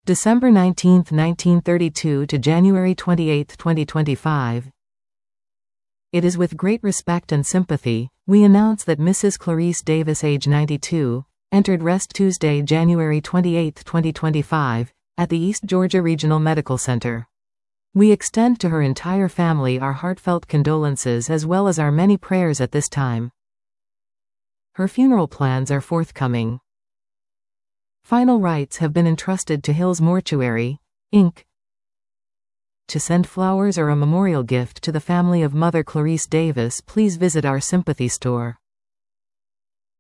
December 19, 1932 to January 28, 2025. It is with great respect and sympathy, we announce that Mrs. Clarice Davis, age 92, entered rest Tuesday, January 28, 2025, at the East Georgia Regional Medical Center. We extend to her entire family our heartfelt condolences as well as our many prayers at this time. Her funeral plans are forthcoming. Final rites have been entrusted to Hills Mortuary, Inc. To send flowers or a memorial gift to the family of Mother Clarice Davis, please visit our sympathy store.